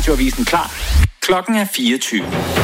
Radioavisen klar. Klokken er 24.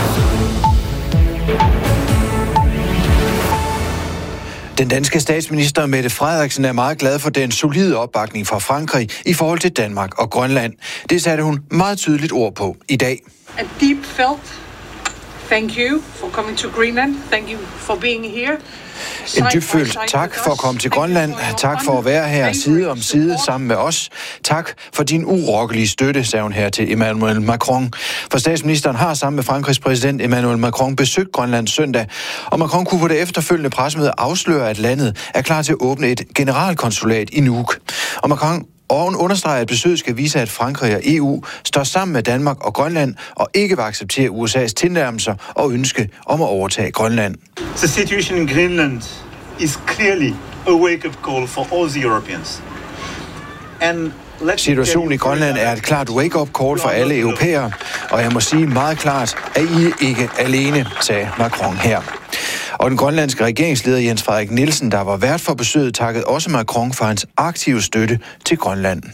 Den danske statsminister Mette Frederiksen er meget glad for den solide opbakning fra Frankrig i forhold til Danmark og Grønland. Det satte hun meget tydeligt ord på i dag. A deep felt thank you for coming to Greenland. Thank you for being here. En dybfølt tak for at komme til Grønland. Tak for at være her side om side sammen med os. Tak for din urokkelige støtte, sagde hun her til Emmanuel Macron. For statsministeren har sammen med Frankrigs præsident Emmanuel Macron besøgt Grønland søndag, og Macron kunne på det efterfølgende pressemøde afsløre, at landet er klar til at åbne et generalkonsulat i Nuuk. Og Macron understreger, at besøget skal vise, at Frankrig og EU står sammen med Danmark og Grønland og ikke vil acceptere USA's tilnærmelser og ønske om at overtage Grønland. The situation in Greenland is clearly a wake-up call for all the Europeans. Situationen i Grønland er et klart wake-up call for alle europæere, og jeg må sige meget klart, at I ikke er alene, sagde Macron her. Og den grønlandske regeringsleder Jens Frederik Nielsen, der var vært for besøget, takkede også Macron for hans aktive støtte til Grønland.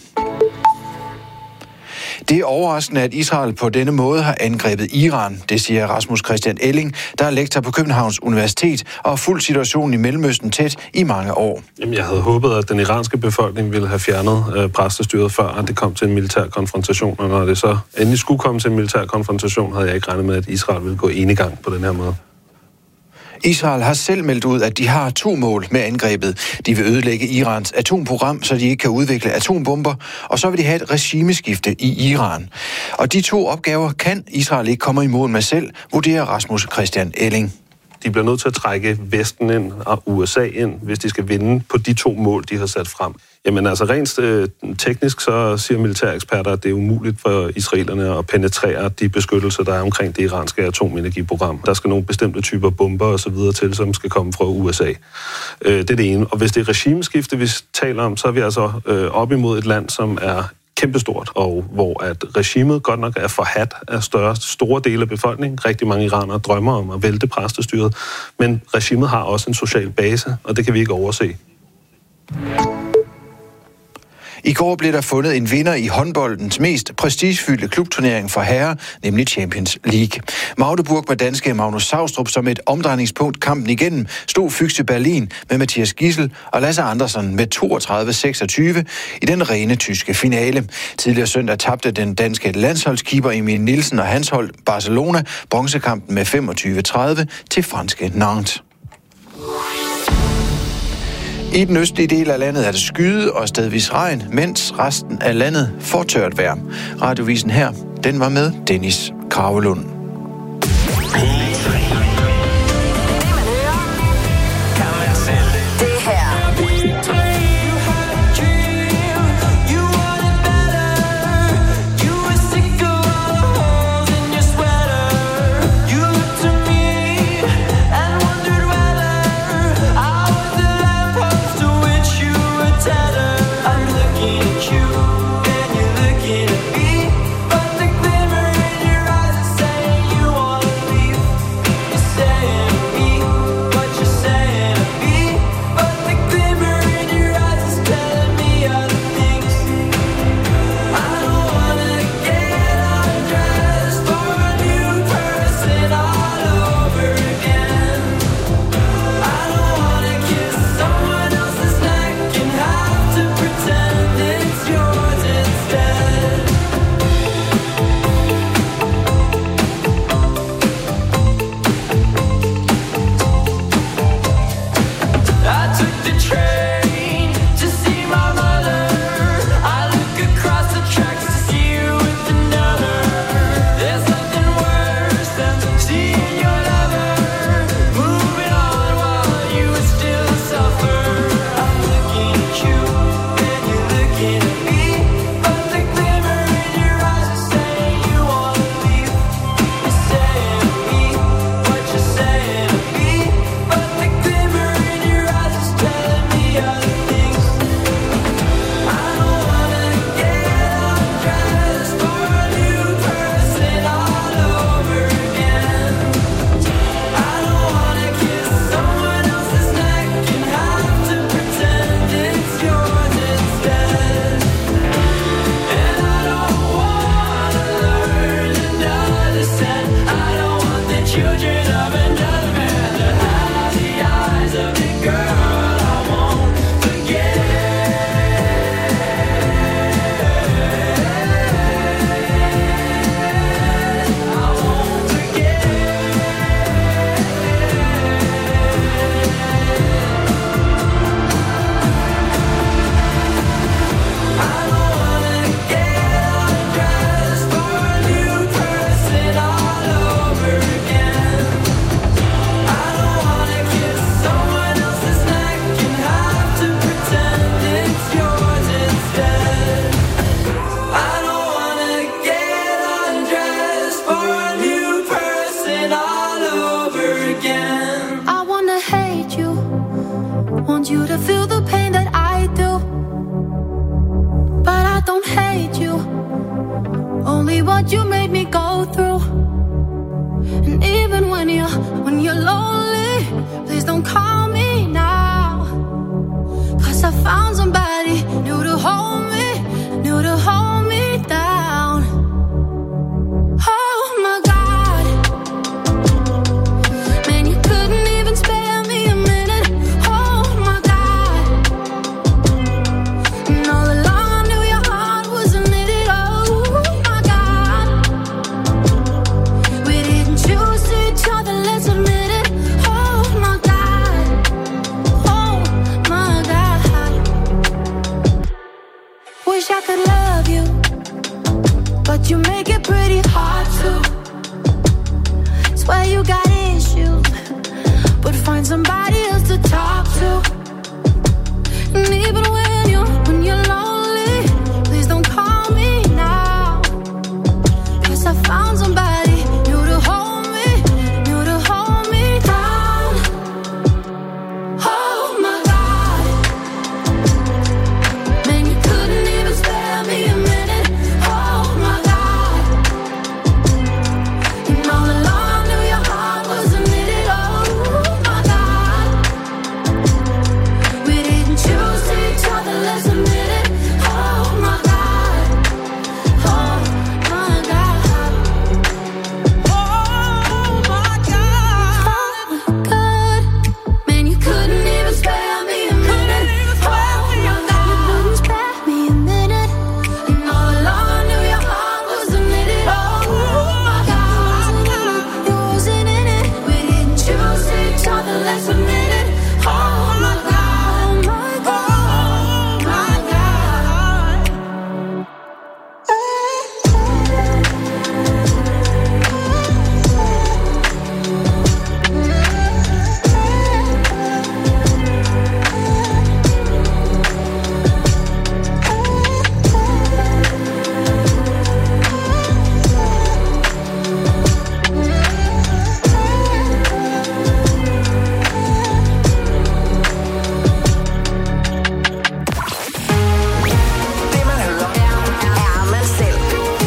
Det er overraskende, at Israel på denne måde har angrebet Iran, det siger Rasmus Christian Elling, der er lektor på Københavns Universitet og har fulgt situationen i Mellemøsten tæt i mange år. Jamen, jeg havde håbet, at den iranske befolkning ville have fjernet præstestyret før, at det kom til en militær konfrontation. Og når det så endelig skulle komme til en militær konfrontation, havde jeg ikke regnet med, at Israel ville gå enegang på den her måde. Israel har selv meldt ud, at de har 2 mål med angrebet. De vil ødelægge Irans atomprogram, så de ikke kan udvikle atombomber, og så vil de have et regimeskifte i Iran. Og de 2 opgaver kan Israel ikke komme i mål med selv, vurderer Rasmus Christian Elling. De bliver nødt til at trække Vesten ind og USA ind, hvis de skal vinde på de 2 mål, de har sat frem. Jamen altså rent teknisk, så siger militære eksperter, at det er umuligt for israelerne at penetrere de beskyttelser, der er omkring det iranske atomenergiprogram. Der skal nogle bestemte typer bomber og så videre til, som skal komme fra USA. Det er det ene. Og hvis det er regimeskifte, vi taler om, så er vi altså op imod et land, som er kæmpestort, og hvor at regimet godt nok er forhat af store dele af befolkningen. Rigtig mange iranere drømmer om at vælte præstestyret, men regimet har også en social base, og det kan vi ikke overse. I går blev der fundet en vinder i håndboldens mest prestigefyldte klubturnering for herrer, nemlig Champions League. Magdeburg med danske Magnus Saustrup som et omdrejningspunkt kampen igennem stod Füchse Berlin med Mathias Gidsel og Lasse Andersen med 32-26 i den rene tyske finale. Tidligere søndag tabte den danske landsholdskeeper Emil Nielsen og hans hold Barcelona bronzekampen med 25-30 til franske Nantes. I den østlige del af landet er det skyde og stedvis regn, mens resten af landet får tørt vejr. Radiovisen her, den var med Dennis Kravelund. feel the pain that I do, but I don't hate you, only what you made me go through. And even when you're lonely, please don't call me now, 'cause I found somebody new to hold me down. Oh my God, man, you couldn't even spare me a minute. Oh my God, and all along I knew your heart wasn't knitted. Oh my God, we didn't choose each other, let's admit it. Oh my God, oh my God. Wish I could love you, but you make it pretty hard to. Swear you got issues, but find somebody else to talk to. And even when you're lonely, please don't call me now, 'cause I found somebody new to hold me down. Oh my God, man, you couldn't even spare me a minute. Oh my God, and all along I knew your heart wasn't knitted. Oh my God, we didn't choose each other, let's admit it. Oh my God, oh my God, oh my God, man, you couldn't even spare me a minute. Oh my God, you couldn't spare me a minute. And all along I knew your heart wasn't knitted. Oh my God, you wasn't in it. We didn't choose each other, let's admit it. Oh my God, oh my God, oh my God. Det man hører, er man selv.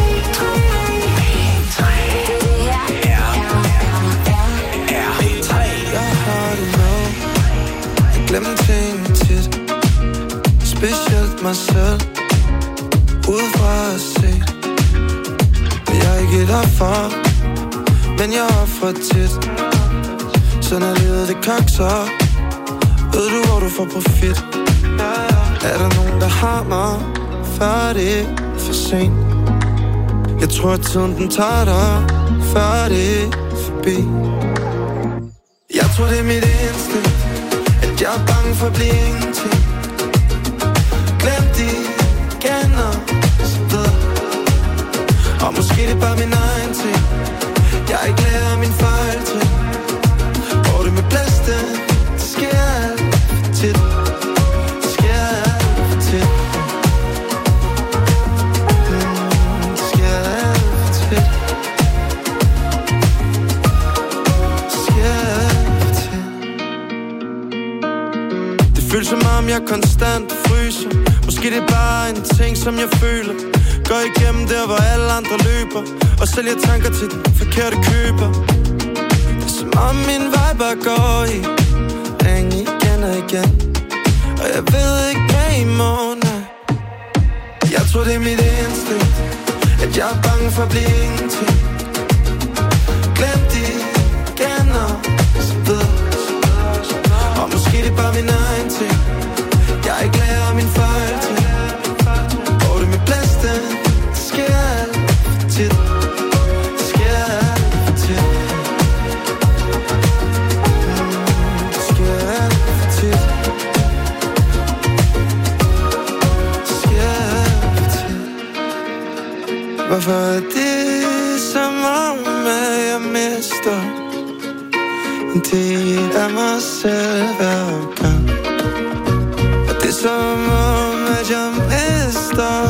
Jeg har det med. Jeg glemmer tingene tit, specielt mig selv. Udefra at se, og jeg er ikke derfor, men jeg offrer tit. Så når livet det kakser, ved du hvor du får profit. Er der nogen der har mig, før det er for sent? Jeg tror at tiden den tager dig, før det er forbi. Jeg tror det er mit instinkt, at jeg er bange for at blive ingenting. Glem de gener, så videre. Og måske det er bare min egen ting. Jeg er ikke lærer min fejltrin. Hvor det med blæste, det sker alt for tit. Det sker alt for tit. Det sker alt for tit. Det sker alt for tit. Det føles som om jeg konstant fryser. Måske det er bare en ting som jeg føler. Går igennem der hvor alle andre løber, og sælger tanker til den forkerte køber. Det er som om min vej bare går i ring igen og igen. Og jeg ved ikke hvad i morgen er. Jeg tror det er mit instinkt, at jeg er bange for at blive ingenting. Glem de gener, så videre. Og måske det er bare min egen ting. Jeg er ikke lærer min fejl til. Hvor det med blæste, det sker alt for tit. Det sker alt for tit. Det sker alt for tit. Det sker alt for tit. Hvorfor er det som om at jeg mister en del af mig selv hver gang? Og det er som om at jeg mister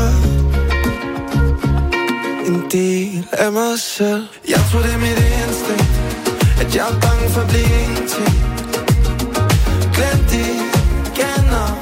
en del af mig selv. Jeg tror det er mit instinkt, at jeg er bange for at blive ingenting. Glem de gener,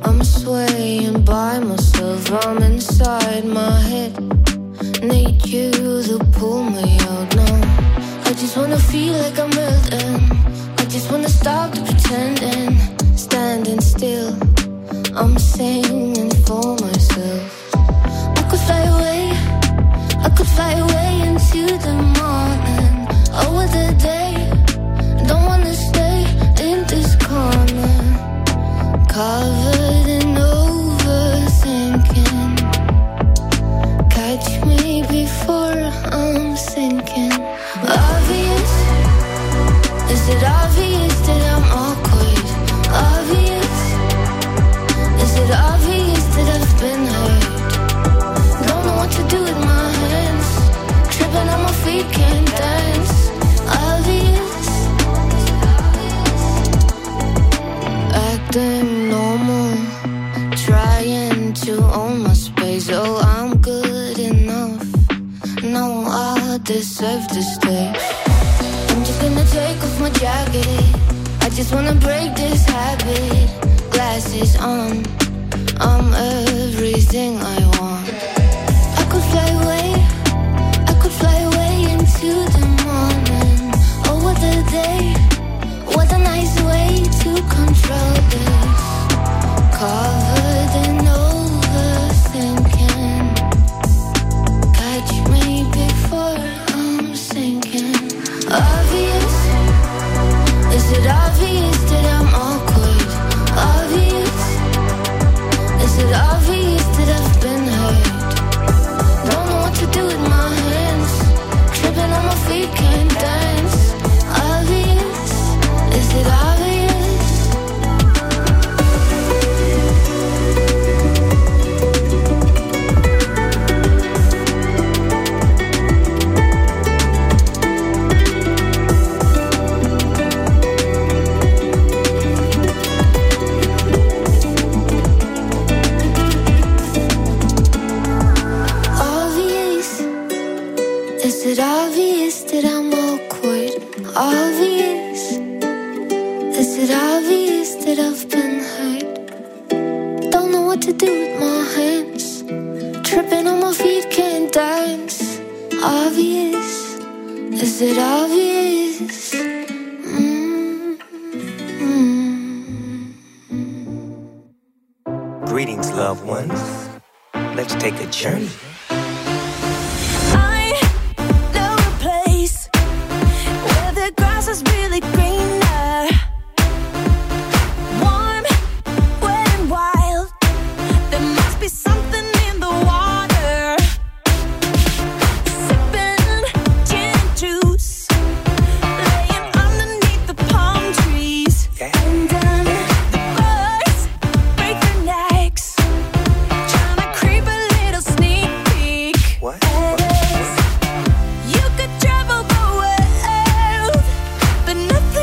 I'm swaying by myself, I'm inside my head. Need you to pull me out now. I just wanna feel like I'm melting. I just wanna stop the pretending. Standing still, I'm singing for myself. I could fly away, I could fly away into the morning. Over the day, don't wanna stay in this corner. Covered in overthinking. Catch me before I'm sinking. Obvious, is it obvious that I'm awkward? Obvious, is it obvious that I've been hurt? Don't know what to do with my hands. Tripping on my feet, can't dance. Obvious, acting normal, trying to own my space. Oh, I'm good enough. No, I deserve to stay. I'm just gonna take off my jacket. I just wanna break this habit. Glasses on, I'm everything I want. I could fly away, I could fly away into the morning. Over the day, what a nice way to control this. Covered in overthinking. Catch me before I'm sinking. Obvious, is it obvious that I'm awkward? Obvious, is it obvious that I've been hurt? Don't know what to do with my hands. Tripping on my feet, can't dance. Obvious, is it obvious? Obvious, is it obvious that I'm awkward? Obvious, is it obvious that I've been hurt? Don't know what to do with my hands. Tripping on my feet, can't dance. Obvious, is it obvious? Greetings, loved ones. Let's take a journey. I know a place where the grass is really greener. Warm, wet and wild. There must be something in the water. Sipping gin and juice, laying underneath the palm trees. And the birds break their necks, trying to creep a little sneak peek. What? You could travel the world, but nothing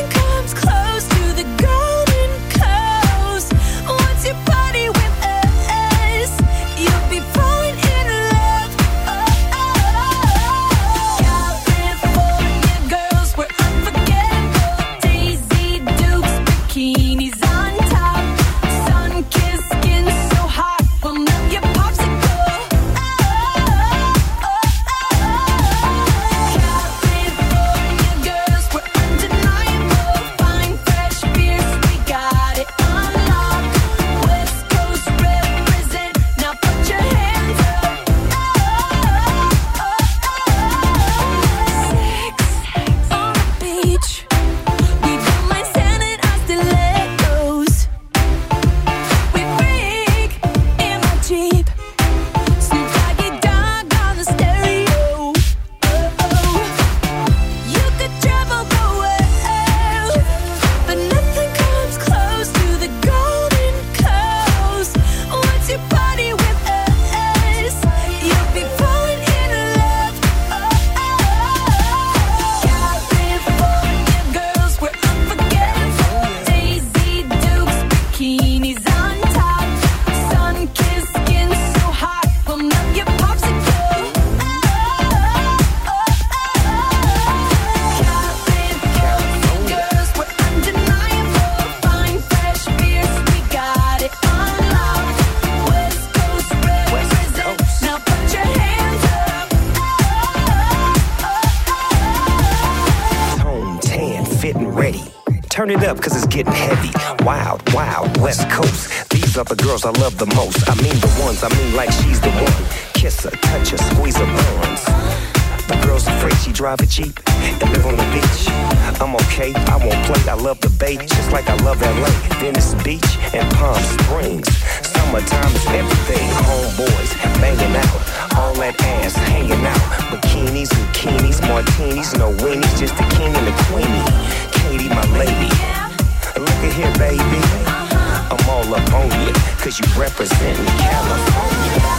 turn it up, cause it's getting heavy. Wild, wild, West Coast. These are the girls I love the most. I mean the ones, I mean like she's the one. Kiss her, touch her, squeeze her bones. The girl's afraid she drive a Jeep and live on the beach. I'm okay, I won't play, I love the bay, just like I love LA, Venice Beach and Palm Springs. Summertime is everything, homeboys banging out, all that ass hanging out. Bikinis, bikinis, martinis, no weenies, just the king and the queenie. Katie, my lady, look at here, baby. I'm all up on you, cause you representin' California.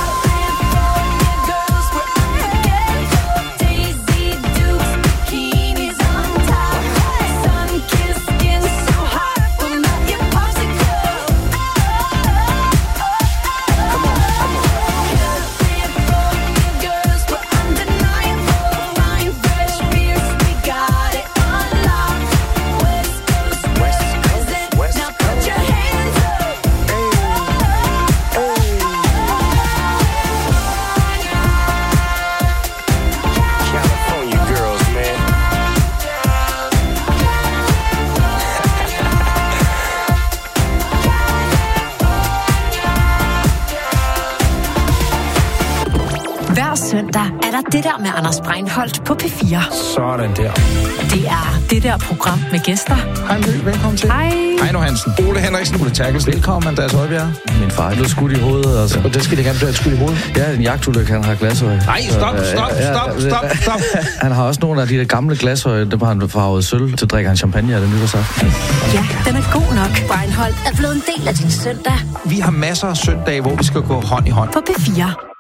Søndag er der det der med Anders Breinholt på P4. Sådan der. Det er det der program med gæster. Hej Mø, velkommen til. Hej. Heino Hansen. Ole Henriksen. Ole Terkelsen. Velkommen, Andreas Højbjerg. Min far er blevet skudt i hovedet, altså. Og det skal det gerne blive skudt i hovedet? Ja, en jagtulykke, han har glasøje. Nej, stop. Han har også nogle af de der gamle glasøje, der var han farvet sølv, til drikker han champagne af det nytårsaften. Ja, den er god nok. Breinholt er blevet en del af din søndag. Vi har masser af søndage, hvor vi skal gå hånd i hånd. På P4.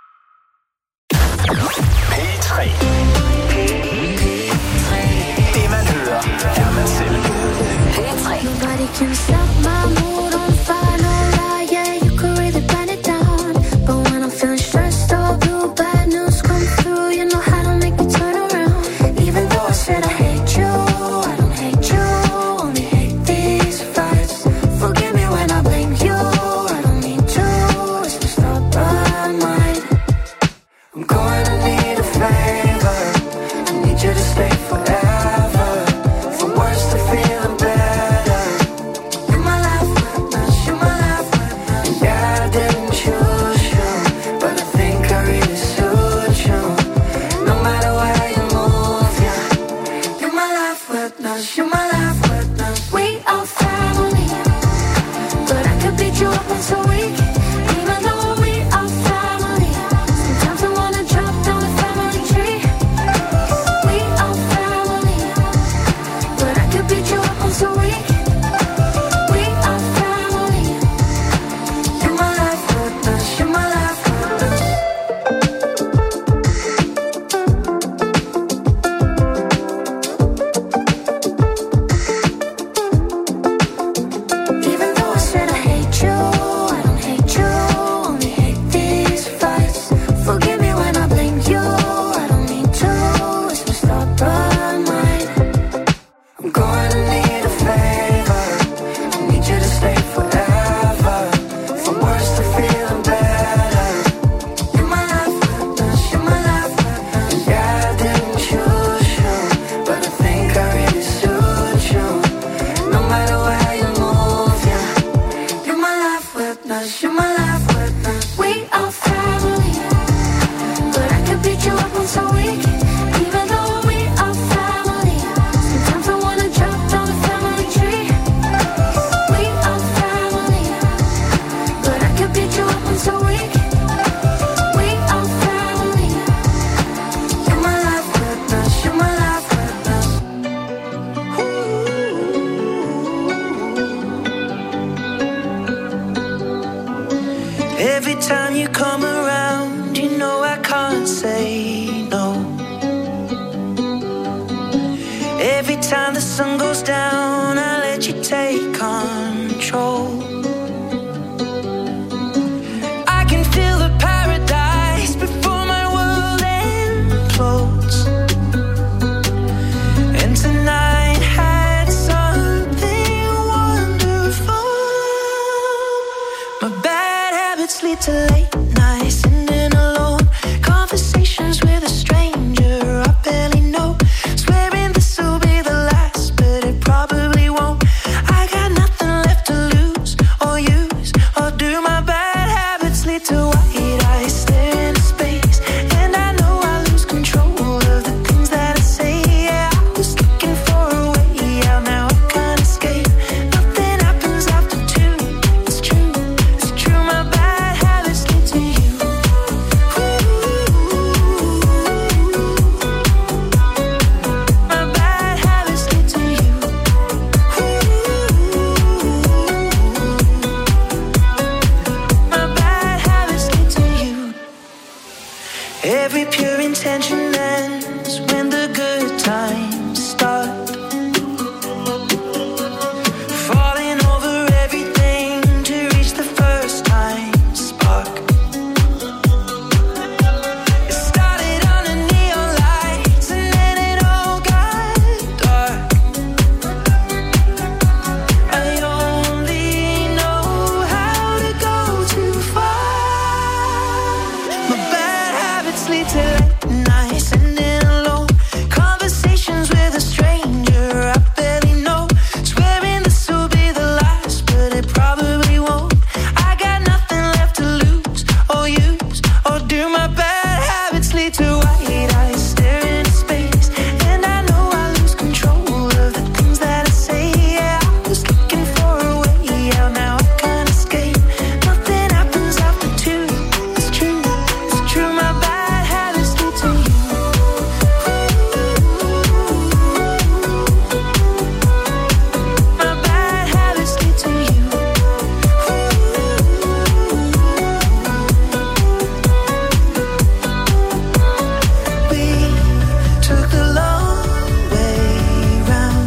P3. Det man hører, er man selv. P3. Nobody can stop my mood on fire, no lie, yeah, you could really burn it down. But when I'm feeling stressed or blue, bad news come through, you know how to make me turn around. Even though I said I hate you, I don't hate you, only hate these fights. Forgive me when I blame you, I don't mean to, it's my stubborn mind. I'm going to need a favor, I need you to stay forever, from worse to feeling better. You're my life witness, you're my life witness. And yeah, I didn't choose you, but I think I really suit you. No matter where you move, yeah. You're my life witness, you're my life witness. We are family, but I could beat you up once a week. Even though we are family, sometimes I wanna drop down the family tree. We are family, but I could beat you up once a week. We are family. You're my life witness, you're my life witness. Even though I said I hate you, I don't hate you, only hate these fights. Forgive me when I blame you, I don't mean to, it's my stubborn mind. I'm going to need a favor, I need you to stay forever, from worse to feeling better. You're my life witness, you're my life witness. And yeah, I didn't choose you, but I think I really suit you. No matter where you move, yeah. You're my life witness, you're my life witness. We are family, but I could beat you up once a week. Even though we are family, sometimes I wanna drop down the family tree. We are family, but I could beat you up once a week. We are family. You're my life witness, you're my life witness. Every time you come around, you know I can't say no. Every time the sun goes down, I let you take control. I can feel the paradise before my world implodes. And tonight had something wonderful. My bad habits lead to late nights, sitting alone. Conversations with a stranger I barely know. Swearing this will be the last, but it probably won't. Every pure intention ends when the good times start. Falling over everything to reach the first time spark. It started under neon lights and then it all got dark. I only know how to go too far. My bad habits lead to late nights and then alone conversations with a stranger I barely know. Swearing this will be the last, but it probably won't. I got nothing left to lose or use or do. My bad habits lead to white eyes staring into space, and I know I lose control of the things that I say. Yeah, I was looking for a way out, now I can't escape. Nothing happens after two. It's true, it's true. My bad habits lead to you. My bad habits lead to you. We took the long way round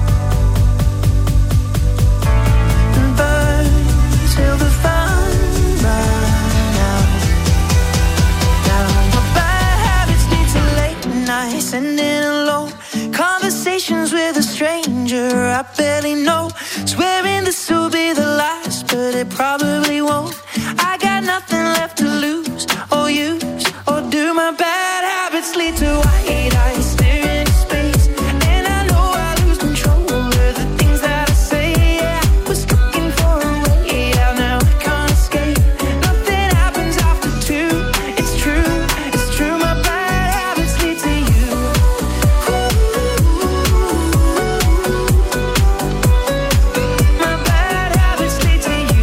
and burned till the fun ran out. Now my bad habits lead to late nights and then alone conversations with a stranger I barely know. Swearing this will be the last, but it probably won't. I got nothing left to lose or use or do. My bad habits lead to white eyes staring into space, and I know I lose control of the things that I say. Yeah, I was looking for a way out, now I can't escape. Nothing happens after two. It's true, it's true. My bad habits lead to you. My bad habits lead to you.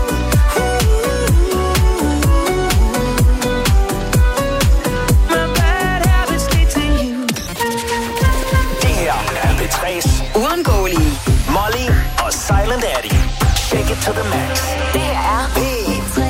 My bad habits lead to you. Det her er P3's Uundgåelige. Molly og Silent Addy. Shake it to the max. Det her er P3.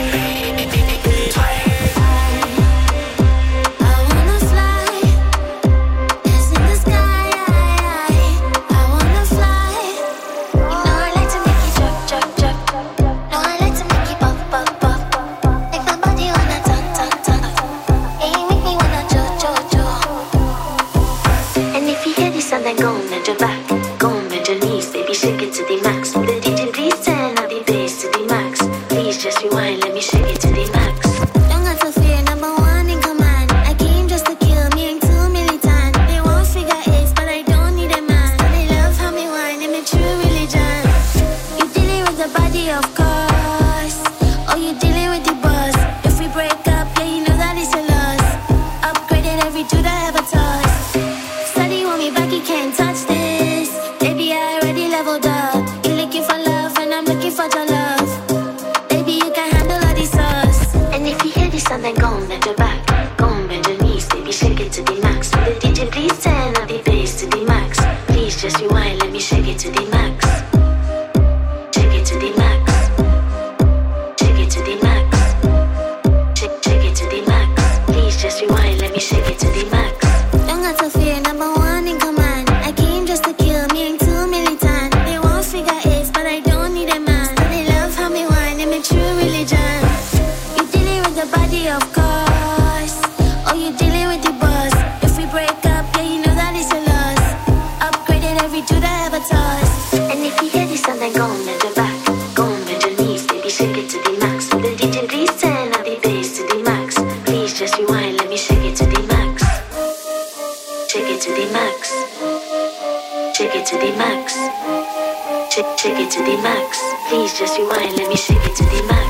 I wanna fly, it's in the sky. I wanna fly. You know I like to make you drop, drop, drop. No, I like to make you pop, pop, pop. Make my body wanna talk, talk, talk. And you make me wanna jo, jo, jo. And if you hear this sound, then go and bend your back, go and bend your knees, baby, shake it to the max. The DJ please turn up the bass to the max. Please just rewind, let me shake it to the max. Don't got to fear, number one in command. I came just to kill me and too militant. They won't figure eight, but I don't need a man. They love how me whine, I'm a true religion. You dealing with the body, of course. Oh, you dealing with the boss. If we break up, yeah, you know that it's a loss. Upgraded every dude I ever tossed. Study want me back, you can't touch this. Baby, I already leveled up. You're looking for love, and I'm looking for your love. Baby, you can handle all the sauce. And if you hear this sound, then go and bend your back, go and bend your knees, baby, shake it to the max. The DJ please turn up the bass to the max. Please just rewind, let me shake it to the max. Shake it to the max. Shake it to the max. Shake it to the max. Please just rewind, let me shake it to the max. Don't got to fear, number one in command. I came just to kill me and too militant. They won't figure eight, but I don't need a man. They love how me whine, I'm a true religion. You dealing with the body, of course. Oh, you dealing with the boss. If we break up, yeah, you know that it's a loss. Upgraded every dude I ever tossed. And if you hear this sound, then go and bend your back, go and bend your knees, baby, shake it to the max. The DJ please turn up the bass to the max. Please just rewind, let me shake it to the max. Shake it to the max. Shake it to the max. Shake it to the max. Please just rewind, let me shake it to the max.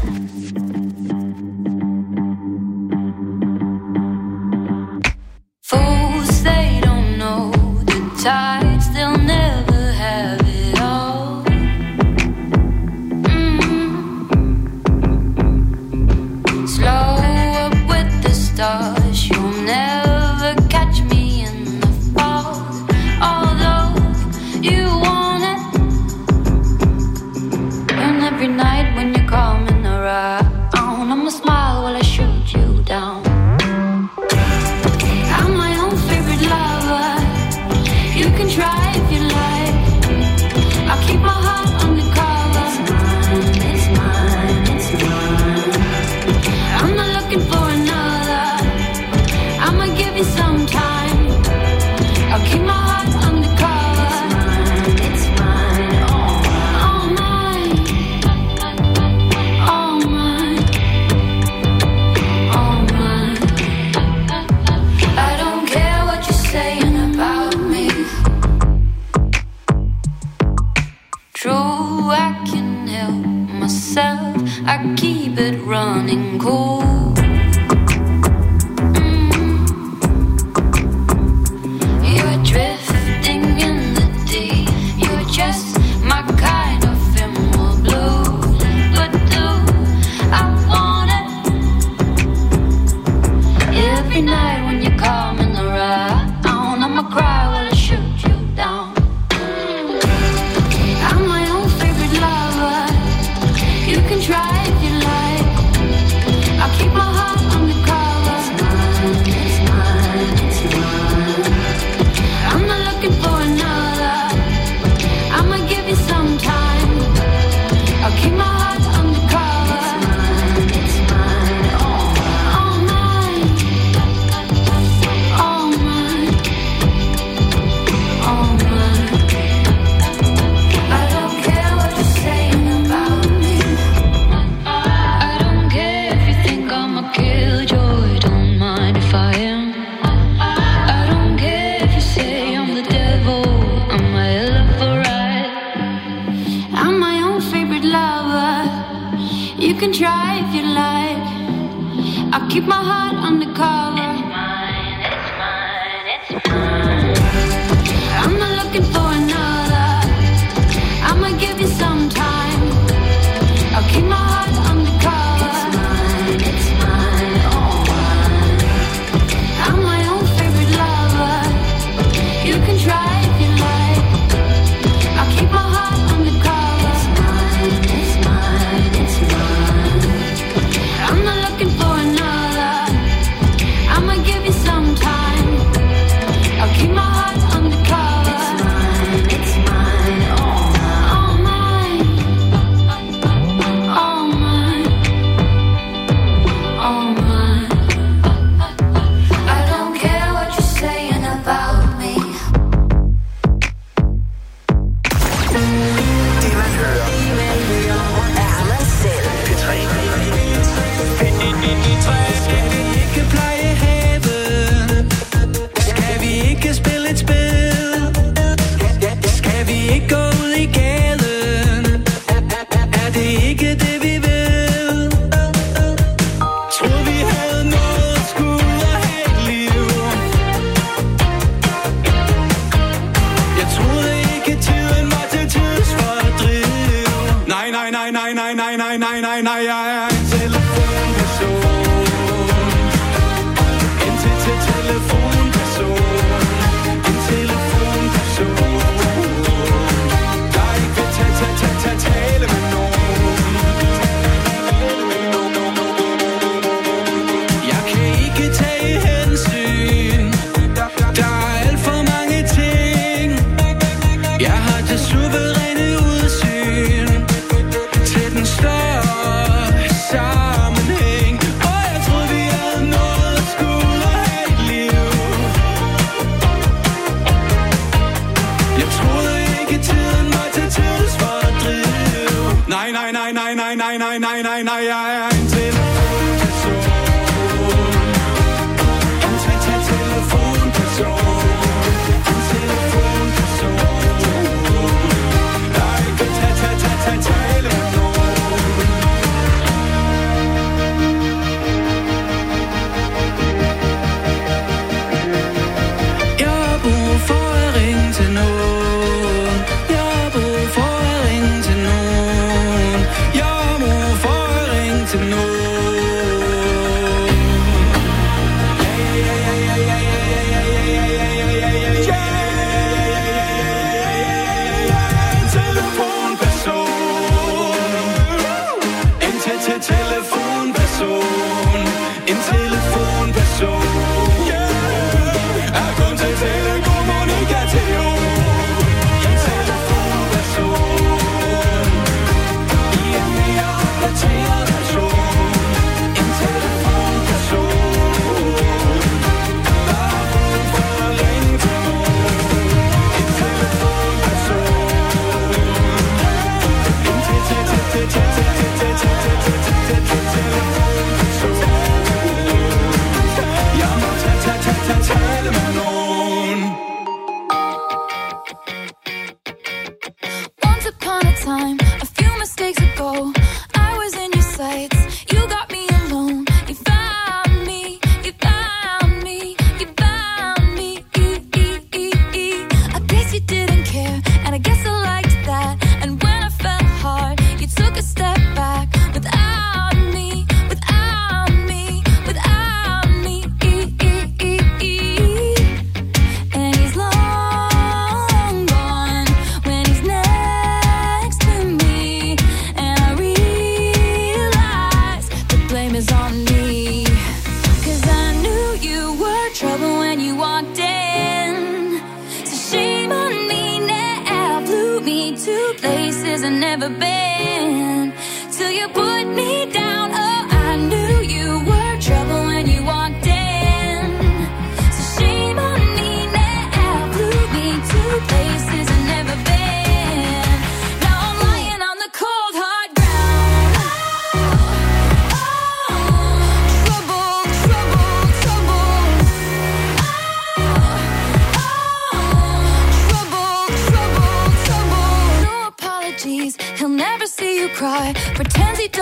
Fools, they don't know the tides, they'll never have it all. Slow up with the stars, you'll never catch me in the fall. Although you want it, and every night when you call myself, I keep it running cold. You're drifting in the deep. You're just my kind of emerald blue. But do I want it? Every night when you come in the ride, I'ma cry while I shoot you down. I'm my own favorite lover. You can try if you like. I'll keep my heart undercover. It's mine, it's mine. I'm not looking for another. I'ma give you some time. I'll keep my heart undercover. It's mine, it's mine. All mine. All mine. All mine. I don't care what you're saying about me. I don't care if you think I'm a killjoy. Don't mind if I am. I don't care if you say I'm the devil. I'm my hell of a ride. I'm my own favorite lover. You can try if you like. I'll keep my heart undercover. I'm not looking for another. I'ma give you some time. I'll keep my heart undercover. It's mine, it's mine, all mine. I'm my own favorite lover. You can try if you like. I'll keep my heart undercover. It's mine, it's mine, it's mine. I'm not looking for another. I'ma give you some time. I'll keep my heart undercover. It's mine, all mine. All mine. All mine. I don't care what you're saying about me. Det man hører er man selv. Skal vi ikke pleje haven? Skal vi ikke spille et spil? Skal vi ikke gå ud i gaden? Er det ikke det vi vil? Troede vi havde noget at skulle have et liv. Jeg troede ikke tiden var til tidsfordriv. Nej, nej, nej, nej, nej, nej, nej, nej, nej, nej, jeg er en telefonperson. En telefonperson. En telefonperson. Der ikke vil tale med nogen. Jeg kan ikke tage hensyn. Der er alt for mange ting. Jeg har det suveræne udsyn til den større sammenhæng. Og jeg troede vi havde noget at skulle have et liv. Jeg troede ikke tiden var til tidsfordriv. Nej, nej, nej, nej, nej, nej, nej, nej, nej, nej, jeg er en telefonperson. En telefonperson. En telefonperson. Der ikke vil tale med nogen. Jeg har brug for at ringe til nogen. Jeg har brug for at ringe til nogen. Jeg har brug for at ringe til nogen. Telefonperson. En telefonperson. Er kun til telekommunikation. En telefonperson. I en mere opdateret version. En telefonperson. Der har brug for at ringe til nogen. En telefonperson. En telefonperson.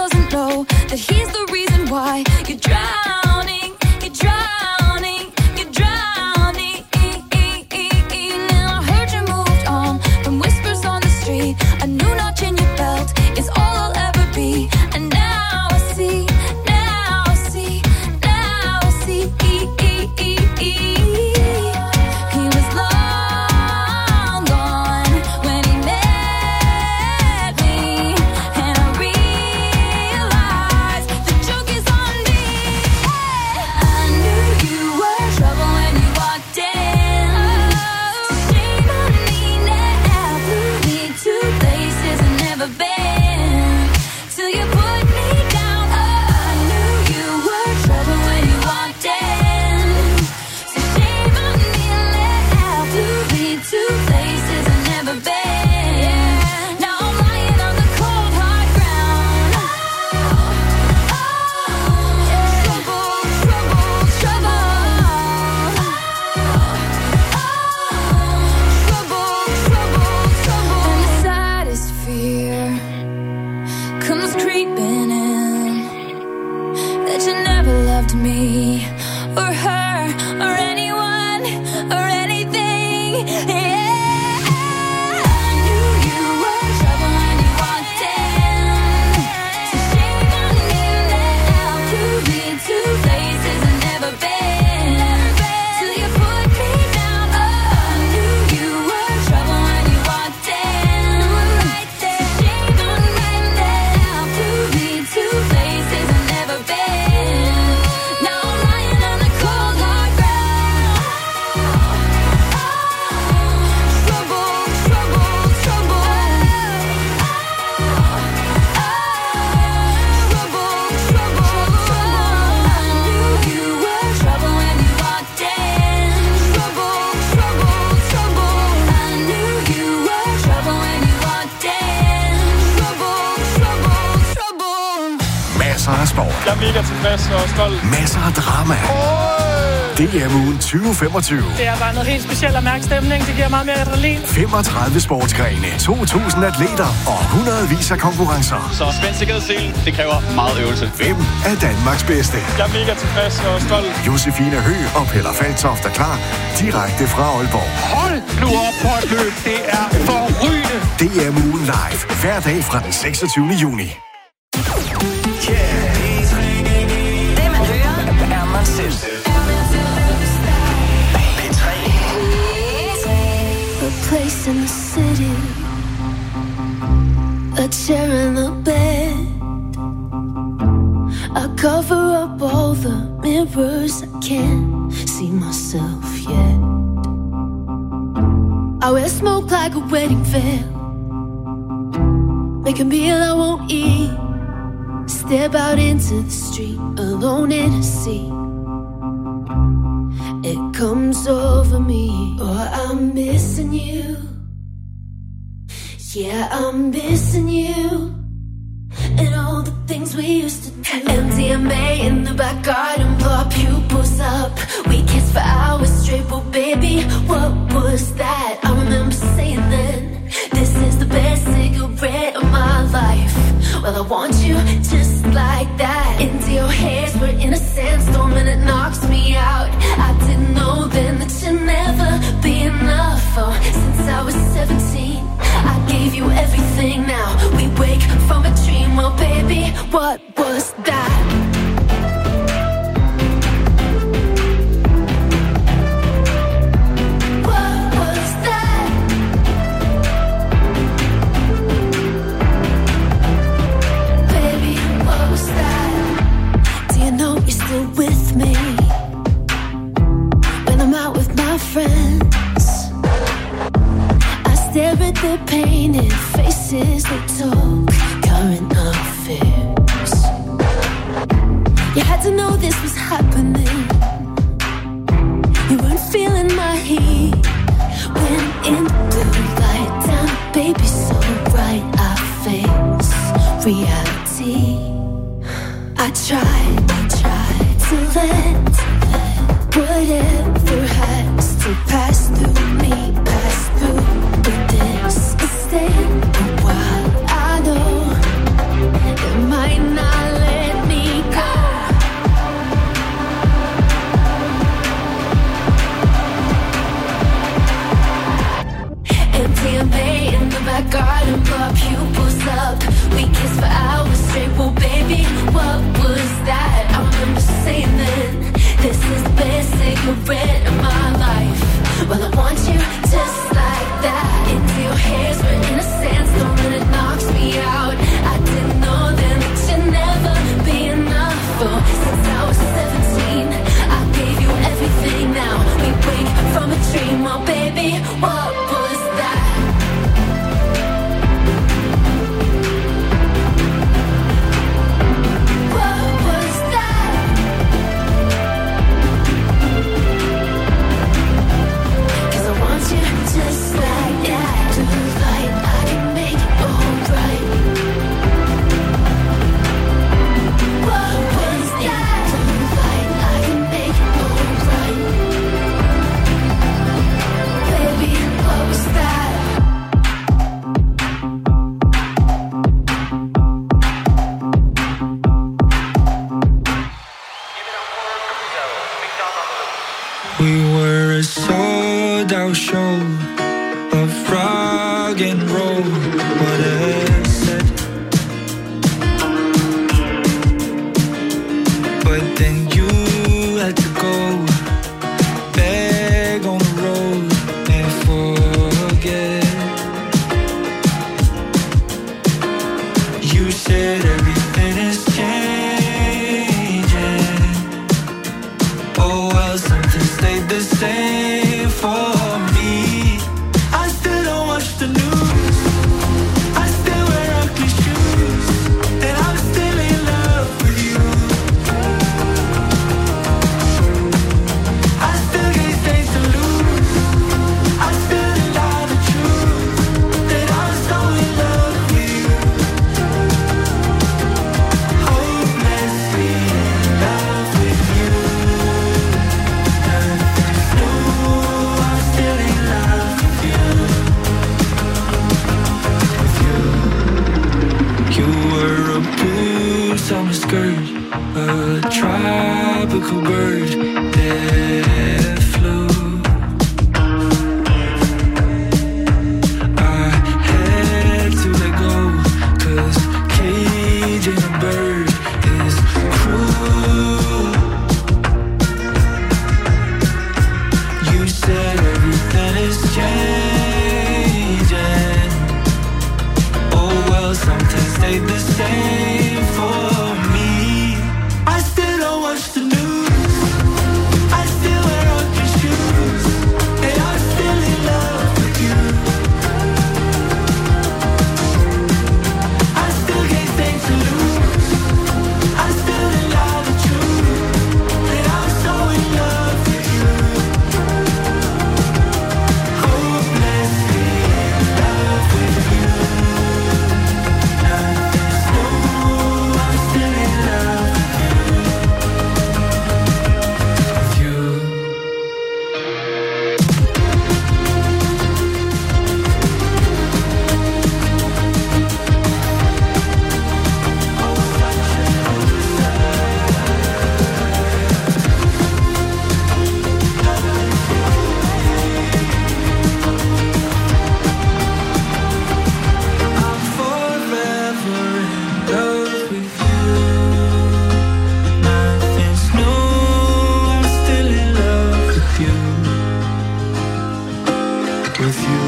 doesn't know that he's the reason why you're drowning, you're drowning, you're drowning. Now I heard you moved on from whispers on the street. A new notch in your belt is all I'll ever be. And now I see, now I see, now I see. He was long gone when he met me, and I realized the joke is on me. I knew you were trouble when you walked in. Shame on me now, flew me to places I've never been, till you put me down. I knew you were trouble when you walked in. So shame on me now, flew me to places I've never been. Now I'm lying on the cold hard ground. Trouble, trouble, trouble. Trouble, trouble, trouble. And the saddest fear comes creeping in, that you never loved me or her or anyone or anything. Yeah. I knew you were trouble when you walked in. So shame on me now, flew me to places I've never been, till you put me down. I knew you were trouble when you walked in. So shame on me now, flew me to places I've never been. Now I'm lying on the cold hard ground. Trouble, trouble, trouble. Trouble, trouble, trouble. I knew you were trouble when you walked in. Trouble, trouble, trouble. I knew you were trouble when you walked in. Trouble, trouble, trouble. Masser af sport. Jeg er mega tilfreds og stolt. Masser af drama. DM-ugen 2025. Det er bare noget helt specielt at mærke stemning. Det giver meget mere adrenalin. 35 sportsgrene, 2.000 atleter og hundredvis af konkurrencer. Så spænd sikkerhedsselen, det kræver meget øvelse. Hvem er Danmarks bedste? Jeg er mega tilfreds og stolt. Josefine Hø og Peller Faltoft er klar direkte fra Aalborg. Hold nu op på et løb. Det er forrygende. DM-ugen live hver dag fra den 26. juni. Det man hører, er man selv. A place in the city, a chair in the bed. I cover up all the mirrors, I can't see myself yet. I wear smoke like a wedding veil, make a meal I won't eat, step out into the street alone in a sea. It comes over me, oh, I'm missing you. Yeah, I'm missing you. And all the things we used to do. MDMA in the back garden, blow our pupils up. We kissed for hours straight, well baby, what was that? I remember saying then, this is the best cigarette of my life. Well, I want you just like that. Into your hairs, we're in a sandstorm and it knocks me out. I didn't know then that you'd never be enough. Oh, since I was 17, I gave you everything. Now we wake from a dream. Well, baby, what was that? What was that? Baby, what was that? Do you know you're still with me when I'm out with my friends? I stare at their painted faces, they talk current affairs. You had to know this was happening. You weren't feeling my heat when in blue light down, baby, so bright I face reality. I tried to let whatever has to pass through me, pass through. But this is staying a while. I know it might not We were a sold-out show of rock and roll. What I said. But then you had to go back on the road and forget. You said everything is changing. Oh well, something stayed the same for me. I still don't watch the news. I still wear ugly shoes. And I'm still in love with you. I still get things to lose. I still deny the truth that I'm so in love with you. Hopelessly in love with you. Nothing's new. I'm still in love with you. With you. You were a blue summer skirt, a tropical bird that flew. I had to let go, 'cause caging a bird is cruel. You said everything is changing. Oh well, something stayed the same for me. I still don't watch the news. I still wear ugly shoes. And I'm still in love with you. I still get things to lose. I still deny the truth that I'm so in love with you. Hopelessly in love with you. Nothing's new. I'm still in love with you. I'm forever in love with you. Nothing's new. I'm still in love with you. With you.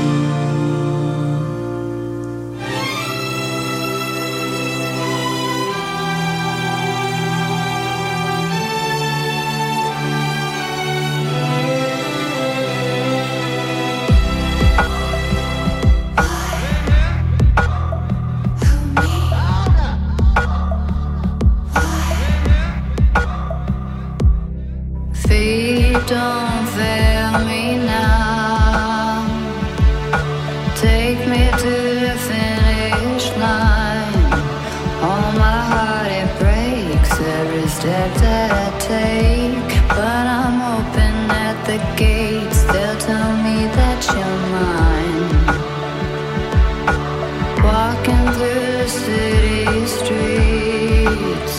Feet don't fail me now. Take me to the finish line. All my heart it breaks every step that I take. But I'm hoping at the gates they'll tell me that you're mine. Walking through the city streets.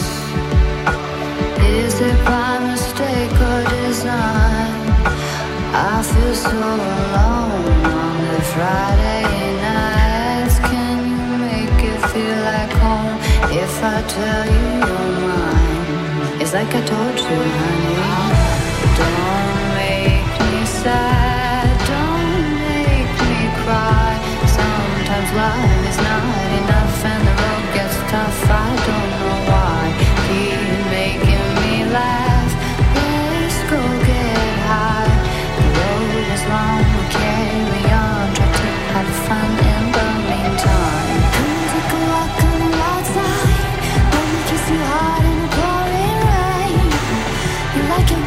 Is it by mistake or design? I feel so alone on the Friday nights. Can you make it feel like home if I tell you you're mine? It's like I told you, honey. Don't make me sad, don't make me cry. Sometimes life is not enough and the road gets tough. I don't know why. Keep making me laugh. Let's go get high. The road is long, we'll carry on. Try to have fun in the meantime. Come take a walk on the outside. Let me kiss you hard in the pouring rain. You like it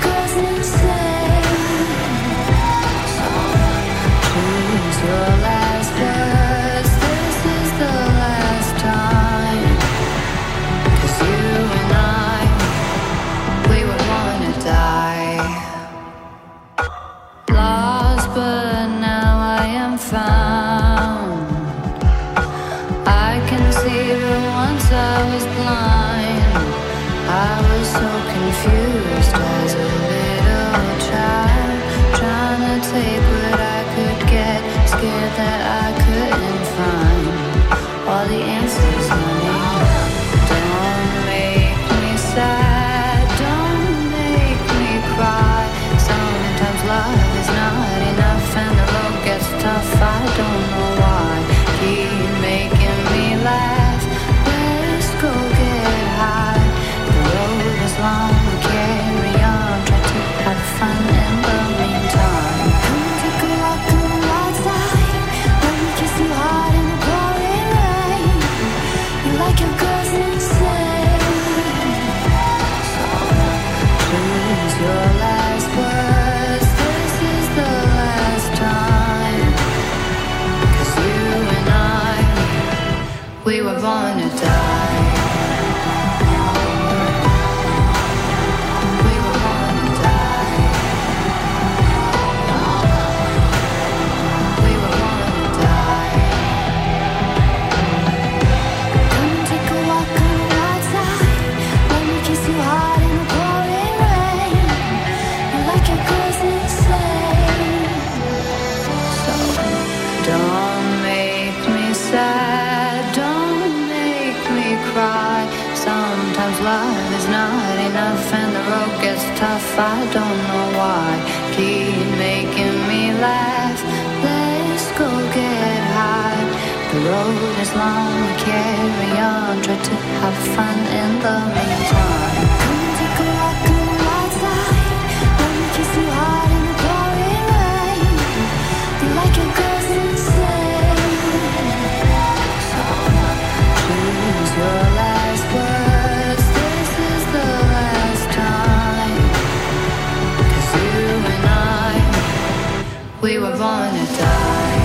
Sometimes love is not enough and the road gets tough. I don't know why. Keep making me laugh. Let's go get high. The road is long, we carry on. Try to have fun in the meantime. Come take a walk on the right side. Let me kiss you hard in the pouring rain. You like your girls insane. So choose your last words. This is the last time. 'Cause you and I, we were born to die.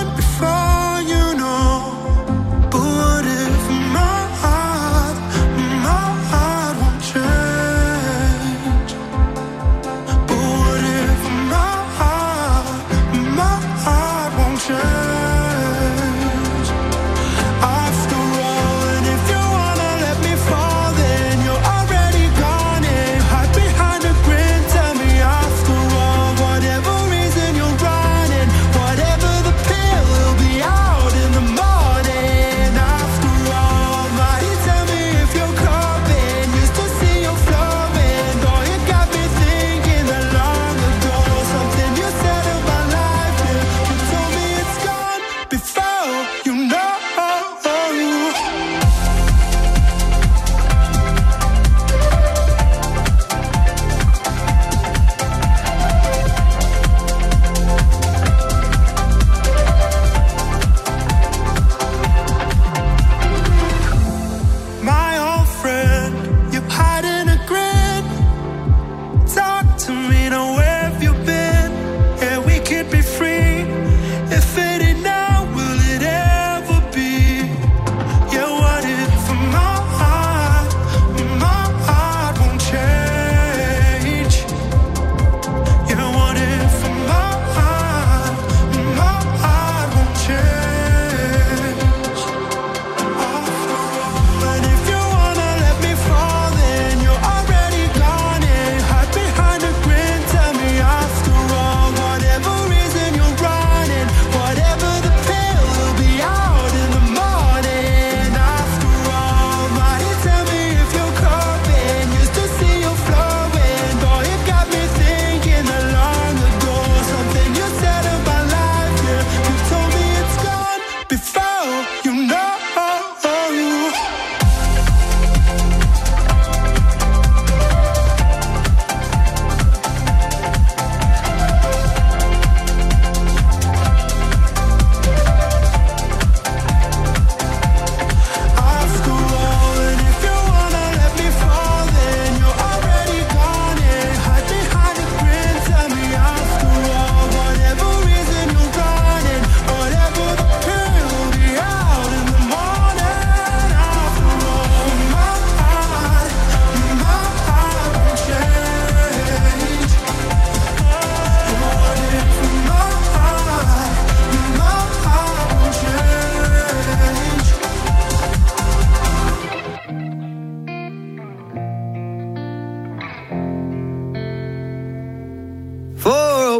But what if my heart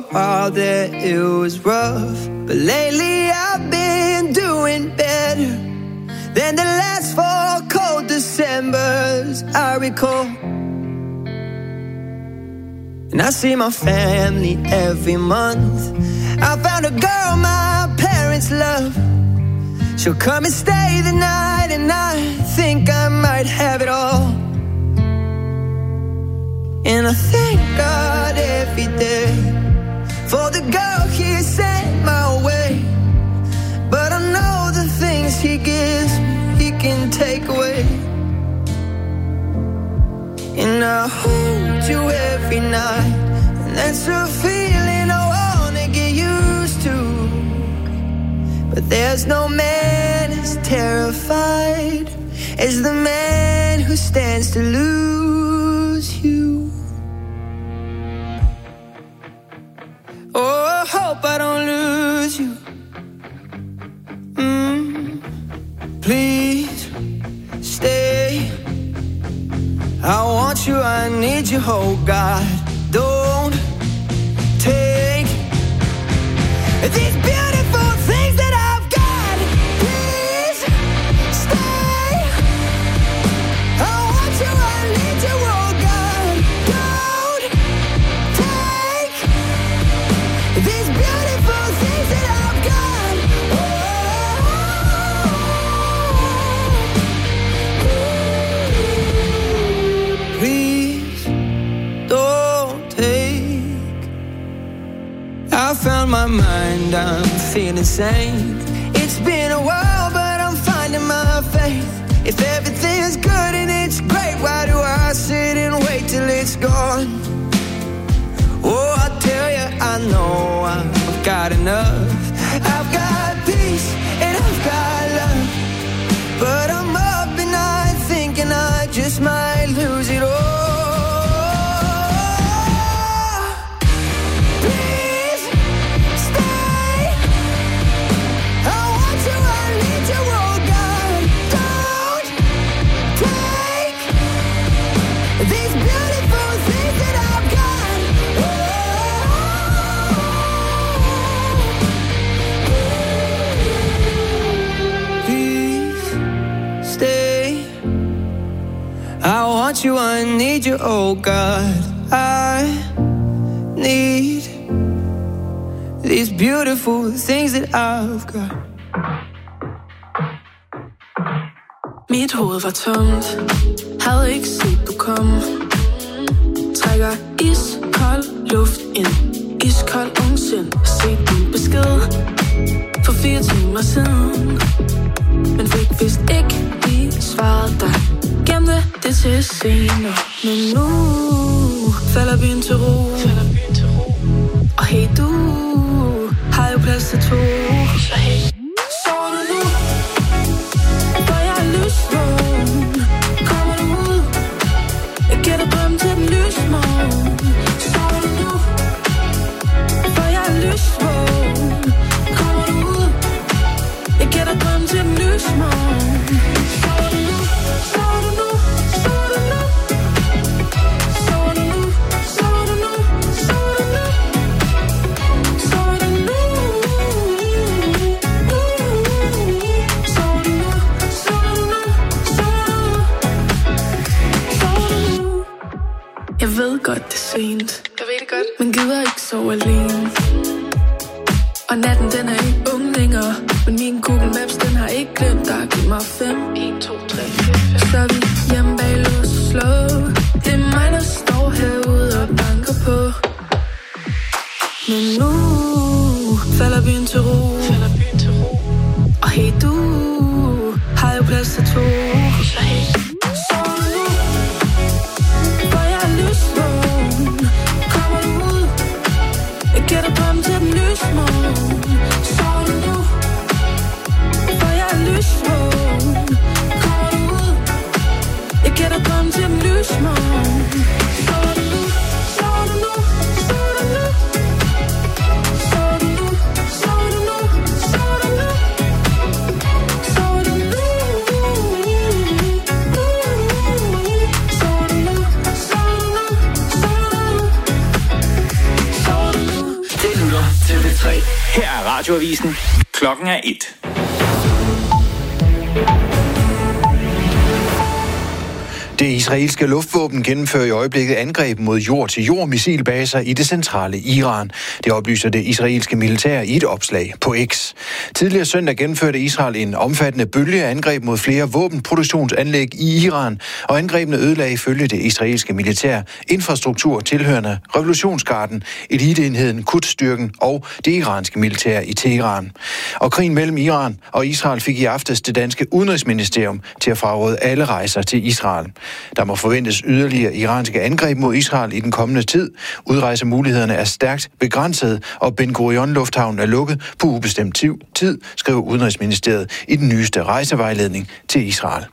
while there it was rough, but lately I've been doing better than the last 4 cold Decembers I recall. And I see my family every month. I found a girl my parents love. She'll come and stay the night, and I think I might have it all. And I thank God every day for the girl He sent my way. But I know the things He gives me, He can take away. And I hold you every night, and that's a feeling I wanna get used to. But there's no man as terrified as the man who stands to lose you. Oh, I hope I don't lose you. Please stay. I want you, I need you, oh God. Don't take these beautiful things that I've got. Please stay. I want you, I need you, oh God. Don't take these beautiful things that I've got. Please don't take. I found my mind, I'm feeling sane. It's been a while, but I'm finding my faith. If everything's good and it's great, why do I sit and wait till it's gone? Oh, I tell you, I know I've got enough. I've got peace and I've got love, but I'm up at night thinking I just might lose it all. Please stay. I want you, I need you, oh God. Don't take these beautiful things that I've got. Please stay. I want you, I need you, oh God. I need these beautiful things that I've got. Mit hoved var tomt, havde ikke set du kom. Trækker iskold luft ind, iskold ungsind. Set din besked for 4 timer siden, men fik vist ikke lige svaret dig. Gemte det til senere, men nu falder byen til ro. Og hey, du har jo plads til 2. Så hey, sover du nu? For jeg er lysvågen. Kommer du ud? Jeg gætter drømme til den lysmorgen. Sover du nu? For jeg er lysvågen. Kommer du ud? Jeg gætter drømme til den lysmorgen. Sover du nu? Sover du nu? Sover du nu? Sover du nu? Sover du nu? Sover du nu? Sover du nu? Sover du nu? Sover du nu? Sover du nu? Jeg ved godt, det er sent. Jeg ved det godt. Men gider ikke sove alene. Og natten, den er ikke ung længere. Men min Google Maps, den har ikke glemt dig. Giv mig 5, 1, 2, 3, 4. Så er vi hjemme bag lås og slå. Det er mig, der står herude og banker på. Men nu falder byen til ro. Og hey, du har jo plads til 2. Så hey, sover du nu? For jeg er lysvågen. Kommer du ud? Jeg gætter drømme til den lysmorgen. Sover du nu? For jeg er lysvågen. Kommer du ud? Jeg gætter drømme til den lysmorgen. Sover du nu? Sover du nu? Sover du nu? Sover du nu? Sover du nu? Sover du nu? Sover du nu? Sover du nu? Sover du nu? Sover du nu? Radioavisen. Klokken er 1. Det israelske luftvåben gennemfører i øjeblikket angreb mod jord-til-jord missilbaser i det centrale Iran. Det oplyser det israelske militær i et opslag på X. Tidligere søndag gennemførte Israel en omfattende bølge af angreb mod flere våbenproduktionsanlæg i Iran, og angrebene ødelagde ifølge det israelske militær infrastruktur tilhørende revolutionsgarden, eliteenheden Quds-styrken og det iranske militær i Teheran. Og krigen mellem Iran og Israel fik i aftes det danske udenrigsministerium til at fraråde alle rejser til Israel. Der må forventes yderligere iranske angreb mod Israel i den kommende tid. Udrejsemulighederne er stærkt begrænsede, og Ben Gurion Lufthavn er lukket på ubestemt tid, skriver Udenrigsministeriet i den nyeste rejsevejledning til Israel.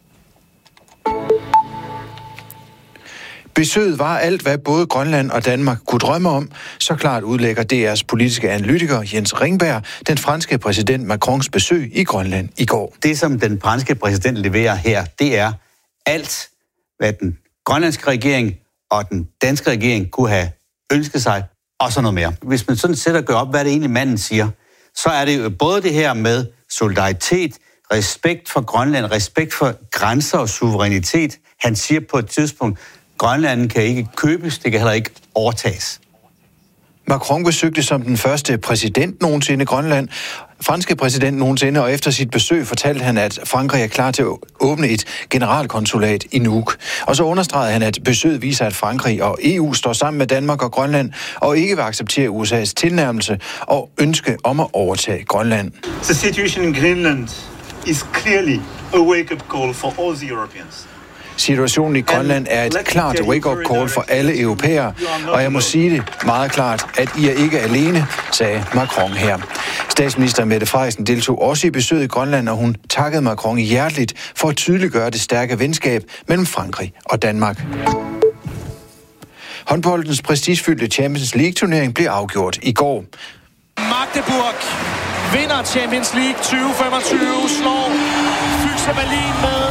Besøget var alt, hvad både Grønland og Danmark kunne drømme om. Så klart udlægger DR's politiske analytiker Jens Ringberg den franske præsident Macrons besøg i Grønland i går. Det, som den franske præsident leverer her, det er alt, hvad den grønlandske regering og den danske regering kunne have ønsket sig, og så noget mere. Hvis man sådan sætter og gør op, hvad det egentlig manden siger, så er det jo både det her med solidaritet, respekt for Grønland, respekt for grænser og suverænitet. Han siger på et tidspunkt, Grønland kan ikke købes, det kan heller ikke overtages. Macron besøgte som den første præsident nogensinde Grønland, franske præsident nogensinde, og efter sit besøg fortalte han, at Frankrig er klar til at åbne et generalkonsulat i Nuuk. Og så understregede han, at besøget viser, at Frankrig og EU står sammen med Danmark og Grønland, og ikke vil acceptere USA's tilnærmelse og ønske om at overtage Grønland. The situation in Greenland is clearly a wake-up call for all the Europeans. Situationen i Grønland er et klart wake-up call for alle europæere, og jeg må sige det meget klart, at I er ikke alene, sagde Macron her. Statsminister Mette Frederiksen deltog også i besøget i Grønland, og hun takkede Macron hjerteligt for at tydeliggøre det stærke venskab mellem Frankrig og Danmark. Håndboldens prestigefyldte Champions League-turnering blev afgjort i går. Magdeburg vinder Champions League 2025, slår Füchse Berlin med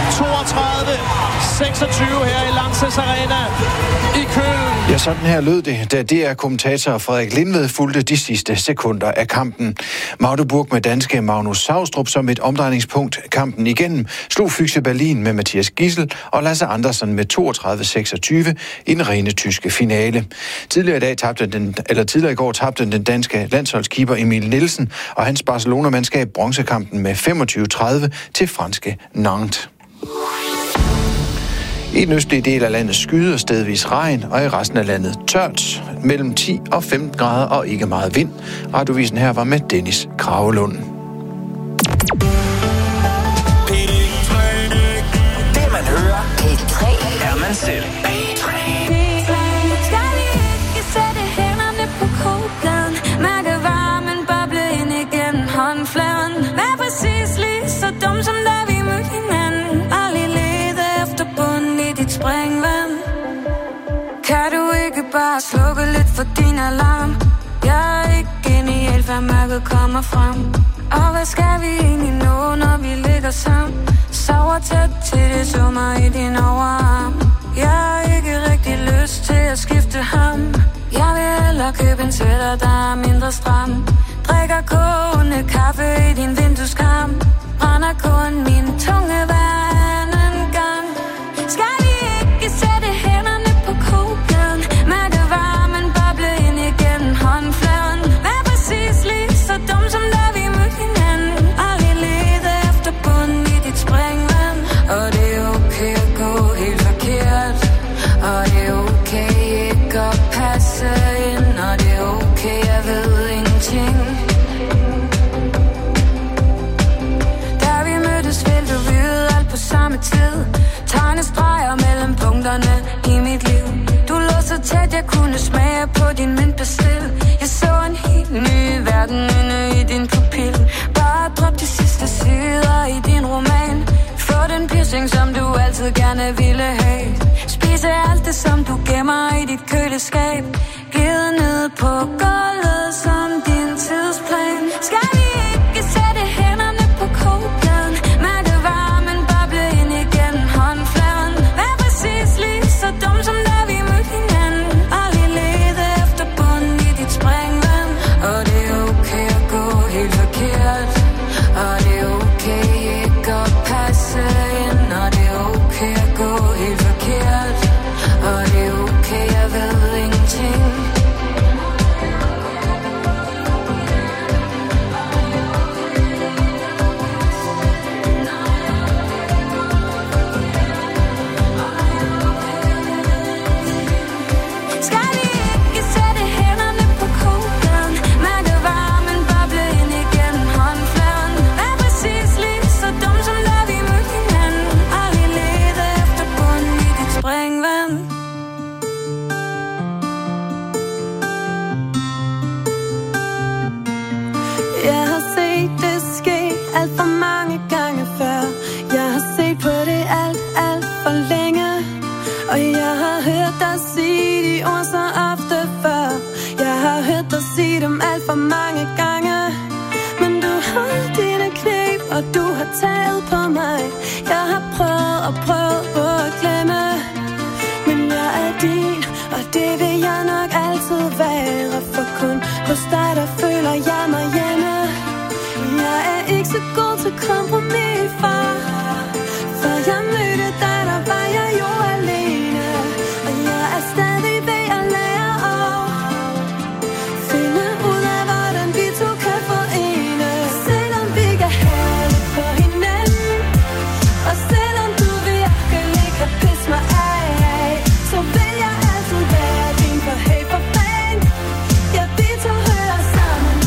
32-26 her i Lanxess Arena i Köln. Ja, sådan her lød det, da DR-kommentator Frederik Lindved fulgte de sidste sekunder af kampen. Magdeburg med danske Magnus Saustrup som et omdrejningspunkt kampen igennem, slog Füchse Berlin med Mathias Gidsel og Lasse Andersen med 32-26 i den rene tyske finale. Tidligere i går tabte den danske landsholdskeeper Emil Nielsen og hans Barcelona-mandskab bronzekampen med 25-30 til franske Nantes. I den østlige del af landet skyder stedvis regn, og i resten af landet tørt, mellem 10 og 15 grader og ikke meget vind. Radiovisen her var med Dennis Kragelund. Det man hører, P3 er man selv. Skal vi ikke sætte hænderne på kogepladen? Mærke varmen boble ind igennem håndfladen. Vær præcis lige så dum som da vi mødte hinanden. Aldrig lede efter bunden i dit springvand. Kan du ikke bare slukke lidt for din alarm? Jeg er ikke genial, før mørket kommer frem. Og hvad skal vi egentlig nå, når vi ligger sammen? Sover tæt til det summer i din overarm. Jeg har ikke rigtig lyst til at skifte ham. Jeg vil hellere købe en sweater, der er mindre stram. Drikker kogende kaffe i din vindueskarm. Brænder kun min tunge hver anden gang. Skal vi ikke sætte hænderne på kogepladen? Mærke varmen boble ind igennem håndfladen. Vær præcis lige så dum som da vi mødte hinanden. Aldrig lede efter bunden i dit springvand. Og det er okay at gå helt forkert. Og det er okay ikke at passe ind. Og det er okay, jeg ved ingenting. Da vi mødtes, ville du vide alt på samme tid. Tegne streger mellem punkterne i mit liv. Du lå så tæt, jeg kunne smage på din mintbestil. Jeg så en helt ny verden inde i din pupil. Bare drop de sidste sider i din roman. Få den piercing, som du altid gerne ville have. Spise alt det, som du gemmer i dit køleskab. Glide ned på gulvet som din tidsplan. Skal vi ikke sætte hænderne på kogepladen? Mærke varmen boble ind igennem håndfladen. Vær præcis lige så dum som da vi mødte hinanden. Aldrig lede efter bunden i dit springvand. Og det er okay at gå ven. Jeg har set det ske alt for mange gange før. Jeg har set på det alt for længe. Og jeg har hørt dig sige de ord så ofte før. Jeg har hørt dig sige dem alt for mange gange. Men du har dine knæb, og du har taget på mig. Jeg har prøvet på at glemme. Men jeg er din, og det vil jeg nok altid være. For kun hos dig, der føler jeg mig hjemme. Jeg er ikke så god til kompromis, far. For jeg mødte dig, der var jeg jo alene. Og jeg er stadig ved at lære at finde ud af, hvordan vi to kan forene. Selvom vi kan have det på hinanden, og selvom du virkelig kan pisse mig af, så vil jeg altid være din, for hey for fan. Ja, vi to hører sammen.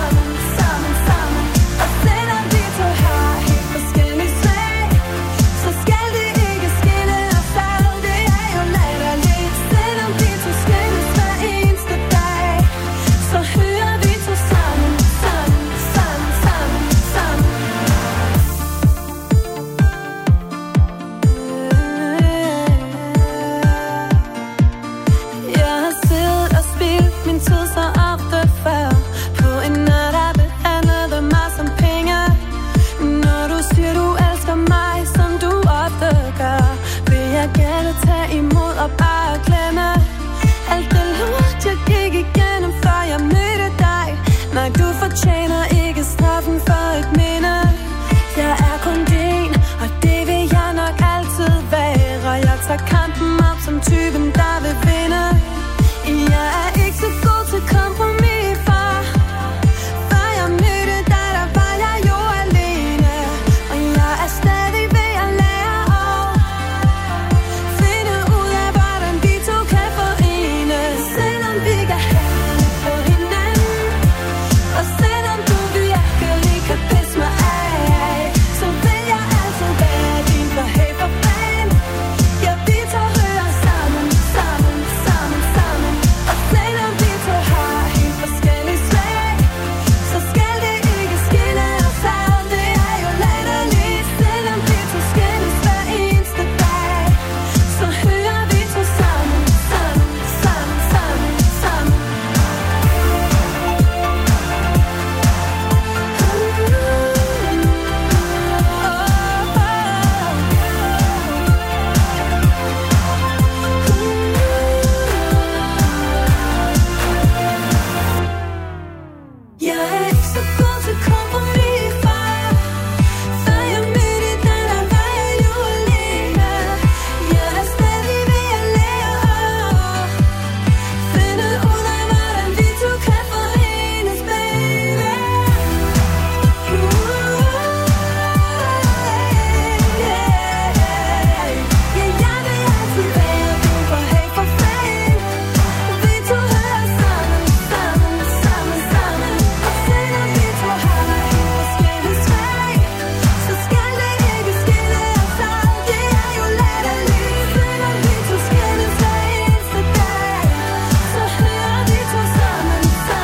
Og selvom vi to har helt forskellige smag, så skal det ikke skille os ad. Det er jo latterligt. Selvom vi to skændes hver eneste dag, så hører vi to sammen. Jeg har siddet og spildt min tid så ofte før, på en nat der behandlede mig som penge. Når du siger du elsker mig, som du ofte gør, vil jeg gerne tage imod og bare glemme alt det lort jeg gik igennem, før jeg mødte dig. Nej, du fortjener ikke straffen for et minde. Jeg er kun din, og det vil jeg nok altid være. Jeg tager kampen op som typen, der vil vinde. Jeg er ikke så god til kompromis, far. Før jeg mødte dig, der var jeg jo alene. Og jeg er stadig ved at lære at finde ud af, hvordan vi to kan forene. Selvom vi kan have det på hinanden, og selvom du virkelig kan pisse mig af, så vil jeg altid være din, for hey for fan. Ja, vi to hører sammen. Og selvom vi to har helt forskellige smag, så skal det ikke skille os ad. Det er jo latterligt. Selvom vi to skændes hver eneste dag, så hører vi to sammen. Jeg er ikke så god til kompromis, far. Før jeg mødte dig, der var jeg jo alene. Jeg er stadig ved at lære at finde ud af, hvordan vi to kan forenes, baby. Jeg vil altid være din, for hey for fan. Vi to hører sammen. Og selvom vi to har helt forskellige smag, så skal det ikke skille os ad. Det er jo latterligt. Selvom vi to skændes hver eneste dag, så hører vi to sammen.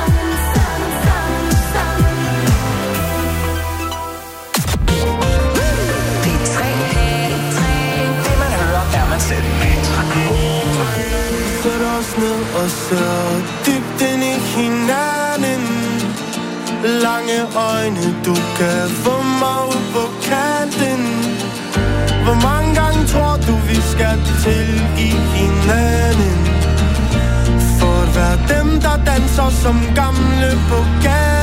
P3. Det man hører, er man selv. Sæt os ned og så dybt ind i hinanden. Lange øjne, du kan få mig ud på kanten. Hvor mange gange tror du, vi skal tilgive hinanden? For at være dem, der danser som gamle på gaden.